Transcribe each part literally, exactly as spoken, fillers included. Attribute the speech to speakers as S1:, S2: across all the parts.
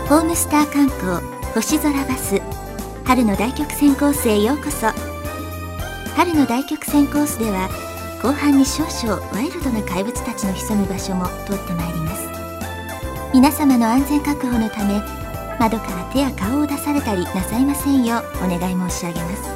S1: ホームスター観光星空バス春の大曲線コースへようこそ。春の大曲線コースでは後半に少々ワイルドな怪物たちの潜む場所も通ってまいります。皆様の安全確保のため窓から手や顔を出されたりなさいませんようお願い申し上げます。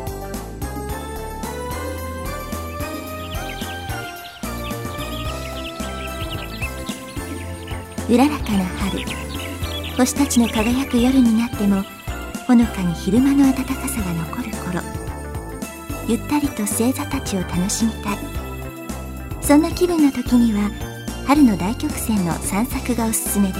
S1: うららかな春、星たちの輝く夜になってもほのかに昼間の暖かさが残る頃、ゆったりと星座たちを楽しみたい。そんな気分の時には春の大曲線の散策がおすすめです。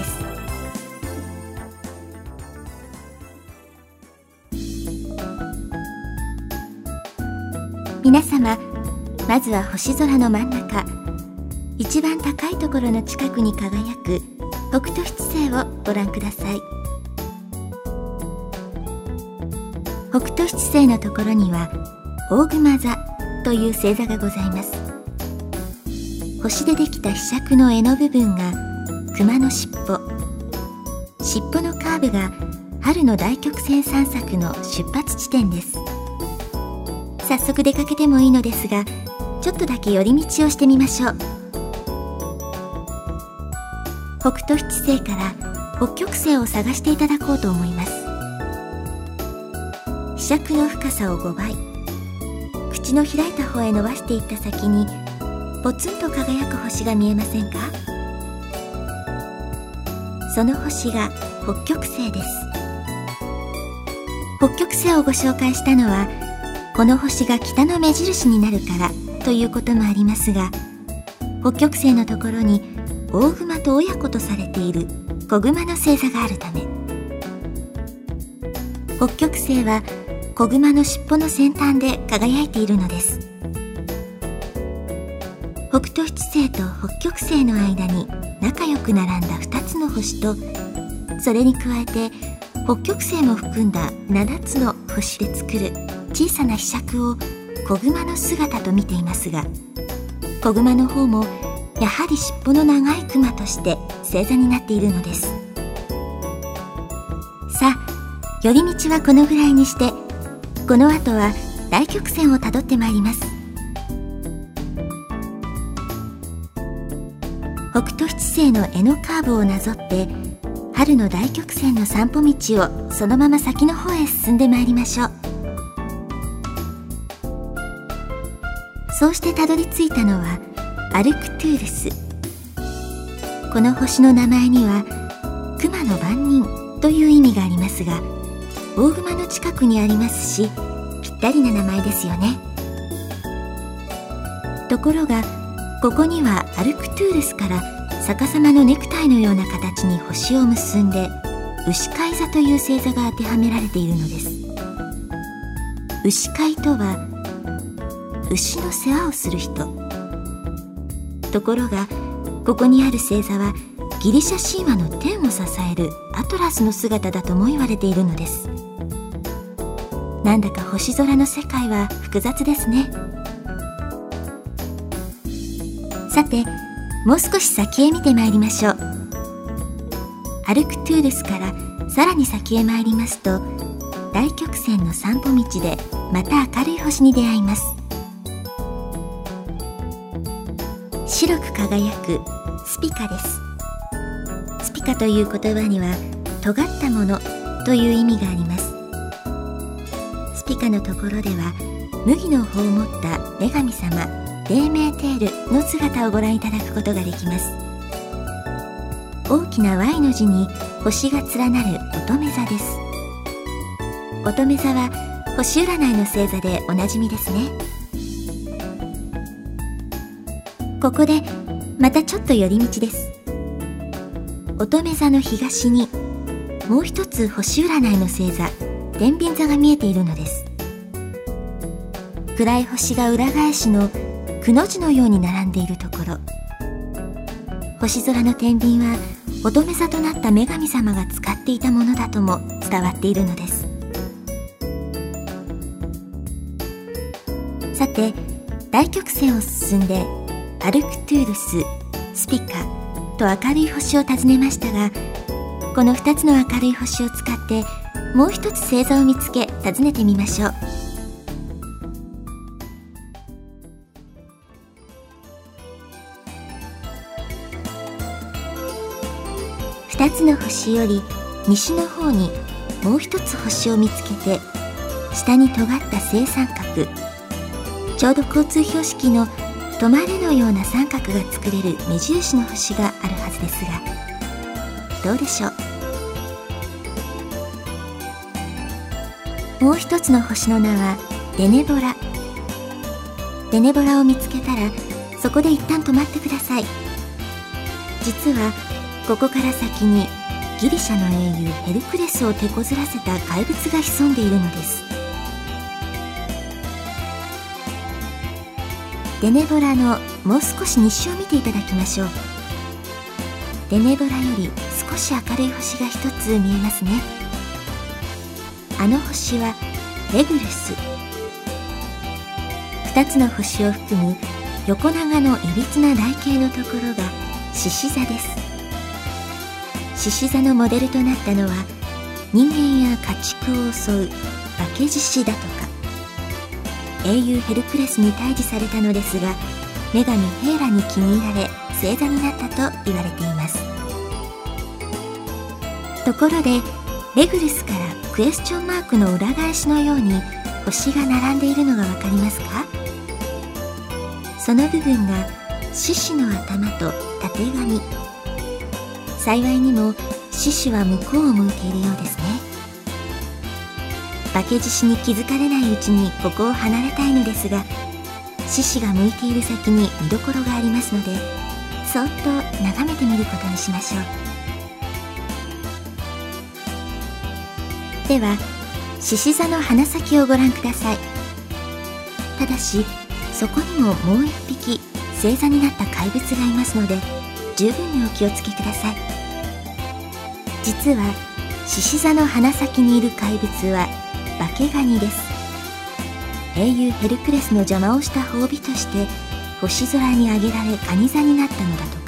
S1: 皆様、まずは星空の真ん中、一番高いところの近くに輝く北斗七星をご覧ください。北斗七星のところには大熊座という星座がございます。星でできたひしゃくの柄の部分が熊の尻尾、尻尾のカーブが春の大曲線散策の出発地点です。早速出かけてもいいのですが、ちょっとだけ寄り道をしてみましょう。北斗七星から北極星を探していただこうと思います。ひしゃくの深さをごばい、口の開いた方へ伸ばしていった先にポツンと輝く星が見えませんか？その星が北極星です。北極星をご紹介したのはこの星が北の目印になるからということもありますが、北極星のところに大熊と親子とされている子熊の星座があるため、北極星は子熊の尻尾の先端で輝いているのです。北斗七星と北極星の間に仲良く並んだふたつの星と、それに加えて北極星も含んだななつの星で作る小さなひしゃくを子熊の姿と見ていますが、子熊の方もやはり尻尾の長い熊として星座になっているのです。さあ、寄り道はこのぐらいにして、この後は大曲線をたどってまいります。北斗七星の柄のカーブをなぞって春の大曲線の散歩道をそのまま先の方へ進んでまいりましょう。そうしてたどり着いたのはアルクトゥールス。この星の名前には熊の番人という意味がありますが、大熊の近くにありますし、ぴったりな名前ですよね。ところがここにはアルクトゥールスから逆さまのネクタイのような形に星を結んで牛飼い座という星座が当てはめられているのです。牛飼いとは牛の世話をする人。ところがここにある星座はギリシャ神話の天を支えるアトラスの姿だとも言われているのです。なんだか星空の世界は複雑ですね。さて、もう少し先へ見てまいりましょう。アルクトゥールスからさらに先へ参りますと、大曲線の散歩道でまた明るい星に出会います。白く輝くスピカです。スピカという言葉には尖ったものという意味があります。スピカのところでは麦の穂を持った女神様デーメーテールの姿をご覧いただくことができます。大きな Y の字に星が連なる乙女座です。乙女座は星占いの星座でおなじみですね。ここでまたちょっと寄り道です。乙女座の東にもう一つ星占いの星座天秤座が見えているのです。暗い星が裏返しのくの字のように並んでいるところ、星空の天秤は乙女座となった女神様が使っていたものだとも伝わっているのです。さて、大曲線を進んでアルクトゥールス、スピカと明るい星を訪ねましたが、 このふたつの明るい星を使ってもう一つ星座を見つけ訪ねてみましょう。ふたつの星より西の方にもう一つ星を見つけて、下に尖った正三角、ちょうど交通標識の止まれのような三角が作れる目印の星があるはずですが、どうでしょう。もう一つの星の名はデネボラ。デネボラを見つけたらそこで一旦止まってください。実はここから先にギリシャの英雄ヘルクレスを手こずらせた怪物が潜んでいるのです。デネボラのもう少し西を見ていただきましょう。デネボラより少し明るい星が一つ見えますね。あの星はレグルス。二つの星を含む横長のいびつな台形のところが獅子座です。獅子座のモデルとなったのは人間や家畜を襲う化け獅子だとか。英雄ヘルクレスに退治されたのですが、女神ヘーラに気に入られ星座になったと言われています。ところでレグルスからクエスチョンマークの裏返しのように星が並んでいるのがわかりますか？その部分が獅子の頭とたてがみ。幸いにも獅子は向こうを向いているようですね。化け獅子に気づかれないうちにここを離れたいのですが、獅子が向いている先に見どころがありますので、そっと眺めてみることにしましょう。では獅子座の鼻先をご覧ください。ただしそこにももう一匹星座になった怪物がいますので、十分にお気をつけください。実は獅子座の鼻先にいる怪物は化けガニです。英雄ヘルクレスの邪魔をした褒美として星空に上げられカニ座になったのだとか。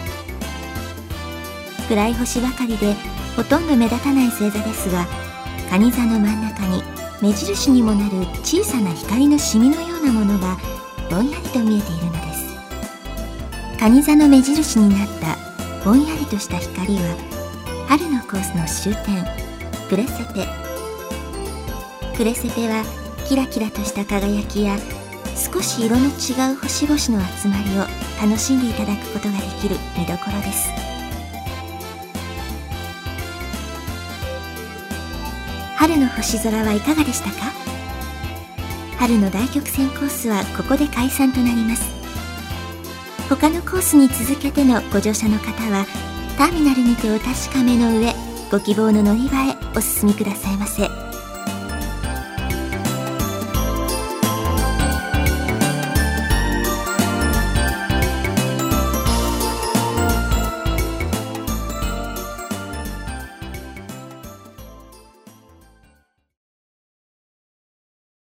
S1: 暗い星ばかりでほとんど目立たない星座ですが、カニ座の真ん中に目印にもなる小さな光のシミのようなものがぼんやりと見えているのです。カニ座の目印になったぼんやりとした光は春のコースの終点プレセペ。プレセペはキラキラとした輝きや少し色の違う星々の集まりを楽しんでいただくことができる見どころです。春の星空はいかがでしたか？春の大曲線コースはここで解散となります。他のコースに続けてのご乗車の方はターミナルにてお確かめの上、ご希望の乗り場へお進みくださいませ。